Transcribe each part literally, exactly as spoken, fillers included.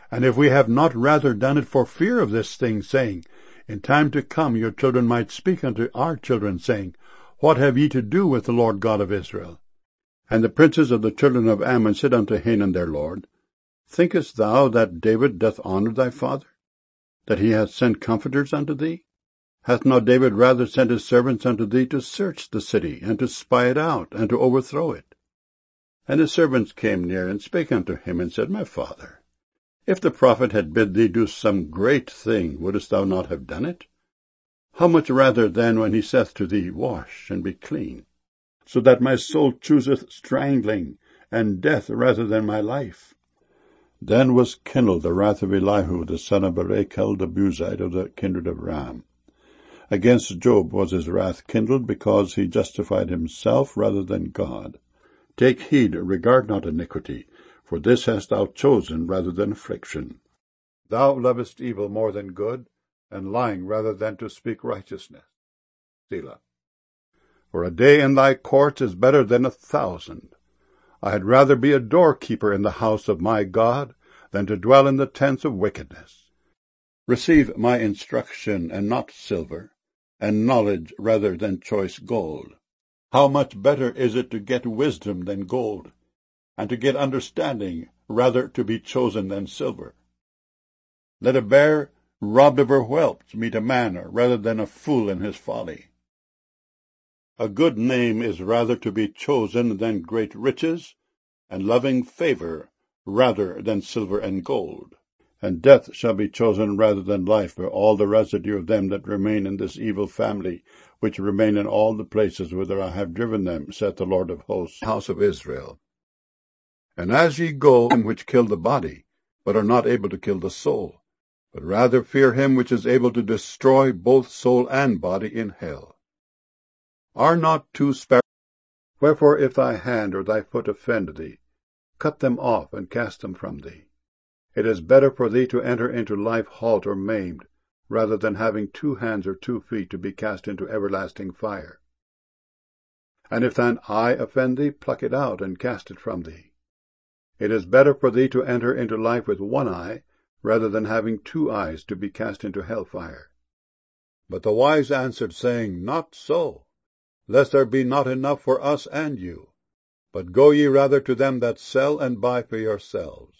And if we have not rather done it for fear of this thing, saying, In time to come your children might speak unto our children, saying, What have ye to do with the Lord God of Israel? And the princes of the children of Ammon said unto Hanun their lord, Thinkest thou that David doth honour thy father, that he hath sent comforters unto thee? Hath not David rather sent his servants unto thee to search the city, and to spy it out, and to overthrow it? And his servants came near, and spake unto him, and said, My father, if the prophet had bid thee do some great thing, wouldest thou not have done it? How much rather then when he saith to thee, Wash, and be clean, so that my soul chooseth strangling, and death rather than my life? Then was kindled the wrath of Elihu the son of Barachel the Buzite of the kindred of Ram. Against Job was his wrath kindled, because he justified himself rather than God. Take heed, regard not iniquity, for this hast thou chosen rather than affliction. Thou lovest evil more than good, and lying rather than to speak righteousness. Selah. For a day in thy courts is better than a thousand. I had rather be a doorkeeper in the house of my God than to dwell in the tents of wickedness. Receive my instruction, and not silver, and knowledge rather than choice gold. How much better is it to get wisdom than gold, and to get understanding rather to be chosen than silver? Let a bear robbed of her whelps meet a man rather than a fool in his folly. A good name is rather to be chosen than great riches, and loving favour rather than silver and gold. And death shall be chosen rather than life for all the residue of them that remain in this evil family, which remain in all the places whither I have driven them, saith the Lord of hosts, house of Israel. And as ye go, him which kill the body, but are not able to kill the soul, but rather fear him which is able to destroy both soul and body in hell. Are not two sparrows? Wherefore if thy hand or thy foot offend thee, cut them off, and cast them from thee. It is better for thee to enter into life halt or maimed, rather than having two hands or two feet to be cast into everlasting fire. And if thine eye offend thee, pluck it out, and cast it from thee. It is better for thee to enter into life with one eye, rather than having two eyes to be cast into hell fire. But the wise answered, saying, Not so, lest there be not enough for us and you. But go ye rather to them that sell, and buy for yourselves.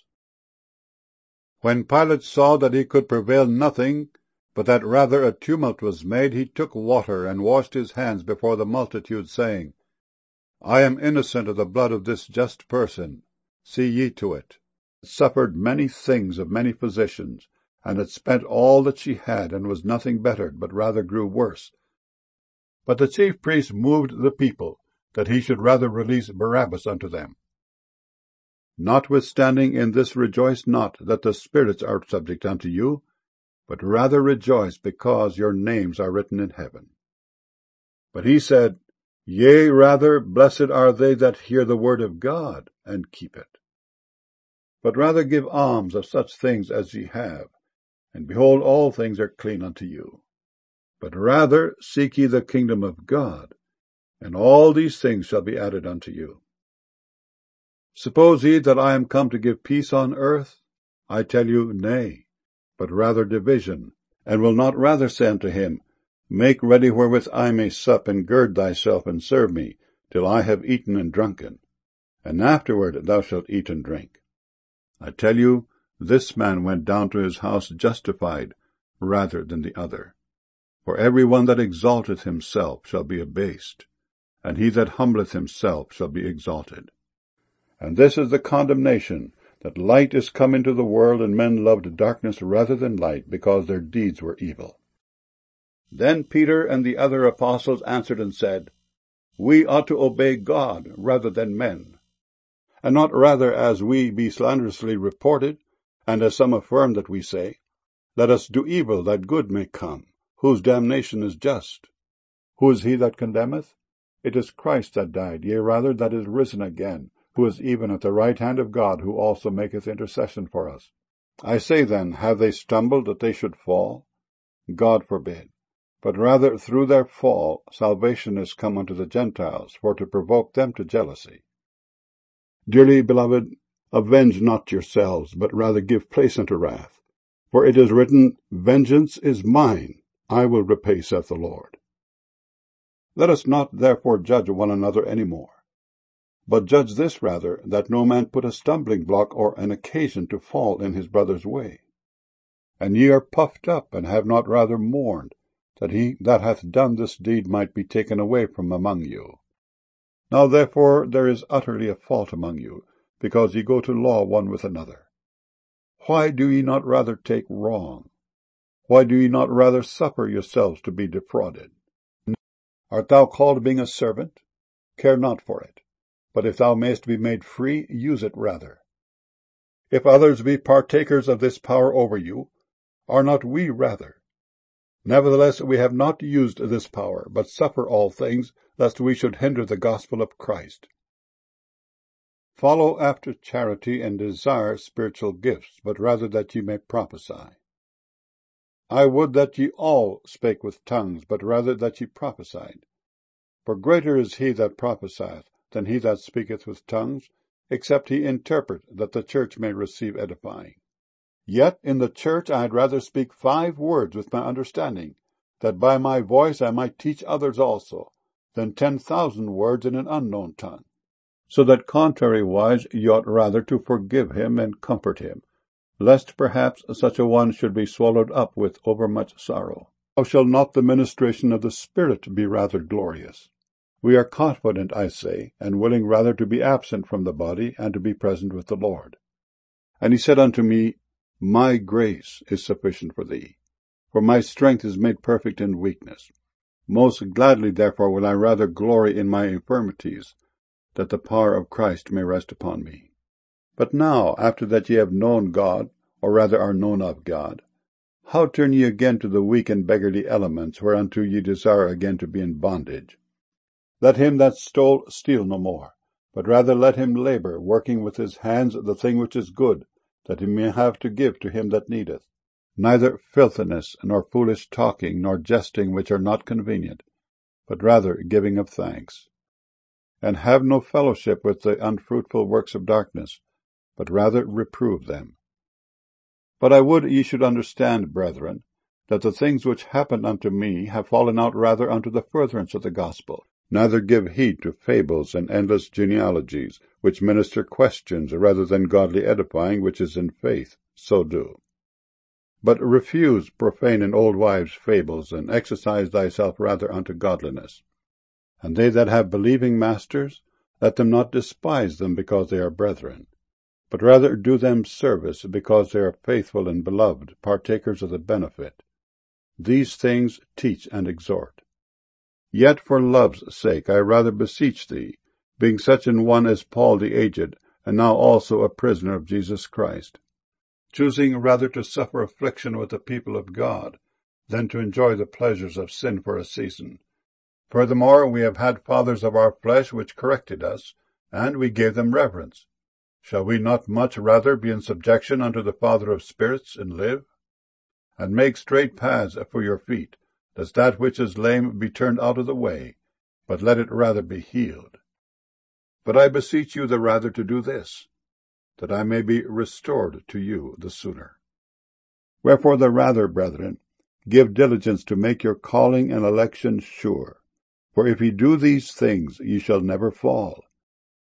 When Pilate saw that he could prevail nothing, but that rather a tumult was made, he took water, and washed his hands before the multitude, saying, I am innocent of the blood of this just person. See ye to it. It suffered many things of many physicians, and had spent all that she had, and was nothing bettered, but rather grew worse. But the chief priests moved the people, that he should rather release Barabbas unto them. Notwithstanding in this rejoice not that the spirits are subject unto you, but rather rejoice because your names are written in heaven. But he said, Yea, rather, blessed are they that hear the word of God, and keep it. But rather give alms of such things as ye have, and behold, all things are clean unto you. But rather seek ye the kingdom of God, and all these things shall be added unto you. Suppose ye that I am come to give peace on earth? I tell you, nay, but rather division, and will not rather say unto him, Make ready wherewith I may sup, and gird thyself, and serve me, till I have eaten and drunken, and afterward thou shalt eat and drink. I tell you, this man went down to his house justified, rather than the other. For every one that exalteth himself shall be abased, and he that humbleth himself shall be exalted. And this is the condemnation, that light is come into the world, and men loved darkness rather than light, because their deeds were evil. Then Peter and the other apostles answered and said, We ought to obey God rather than men, and not rather as we be slanderously reported, and as some affirm that we say, Let us do evil that good may come, whose damnation is just. Who is he that condemneth? It is Christ that died, yea rather that is risen again, who is even at the right hand of God, who also maketh intercession for us. I say then, have they stumbled that they should fall? God forbid. But rather through their fall salvation is come unto the Gentiles, for to provoke them to jealousy. Dearly beloved, Avenge not yourselves, but rather give place unto wrath. For it is written, Vengeance is mine, I will repay, saith the Lord. Let us not therefore judge one another any more, but judge this rather, that no man put a stumbling block or an occasion to fall in his brother's way. And ye are puffed up, and have not rather mourned, that he that hath done this deed might be taken away from among you. Now therefore there is utterly a fault among you, because ye go to law one with another. Why do ye not rather take wrong? Why do ye not rather suffer yourselves to be defrauded? Art thou called being a servant? Care not for it. But if thou mayest be made free, use it rather. If others be partakers of this power over you, are not we rather? Nevertheless we have not used this power, but suffer all things, lest we should hinder the gospel of Christ. Follow after charity, and desire spiritual gifts, but rather that ye may prophesy. I would that ye all spake with tongues, but rather that ye prophesied. For greater is he that prophesieth than he that speaketh with tongues, except he interpret, that the church may receive edifying. Yet in the church I had rather speak five words with my understanding, that by my voice I might teach others also, than ten thousand words in an unknown tongue. So that contrariwise ye ought rather to forgive him and comfort him, lest perhaps such a one should be swallowed up with overmuch sorrow. How shall not the ministration of the Spirit be rather glorious? We are confident, I say, and willing rather to be absent from the body, and to be present with the Lord. And he said unto me, My grace is sufficient for thee, for my strength is made perfect in weakness. Most gladly therefore will I rather glory in my infirmities, that the power of Christ may rest upon me. But now, after that ye have known God, or rather are known of God, how turn ye again to the weak and beggarly elements, whereunto ye desire again to be in bondage? Let him that stole steal no more, but rather let him labor, working with his hands the thing which is good, that he may have to give to him that needeth. Neither filthiness, nor foolish talking, nor jesting, which are not convenient, but rather giving of thanks. And have no fellowship with the unfruitful works of darkness, but rather reprove them. But I would ye should understand, brethren, that the things which happened unto me have fallen out rather unto the furtherance of the gospel. Neither give heed to fables and endless genealogies, which minister questions rather than godly edifying, which is in faith, so do. But refuse profane and old wives' fables, and exercise thyself rather unto godliness. And they that have believing masters, let them not despise them because they are brethren, but rather do them service because they are faithful and beloved, partakers of the benefit. These things teach and exhort. Yet for love's sake I rather beseech thee, being such an one as Paul the aged, and now also a prisoner of Jesus Christ, choosing rather to suffer affliction with the people of God, than to enjoy the pleasures of sin for a season. Furthermore, we have had fathers of our flesh which corrected us, and we gave them reverence. Shall we not much rather be in subjection unto the Father of spirits, and live? And make straight paths for your feet, lest that which is lame be turned out of the way, but let it rather be healed. But I beseech you the rather to do this, that I may be restored to you the sooner. Wherefore the rather, brethren, give diligence to make your calling and election sure. For if ye do these things, ye shall never fall,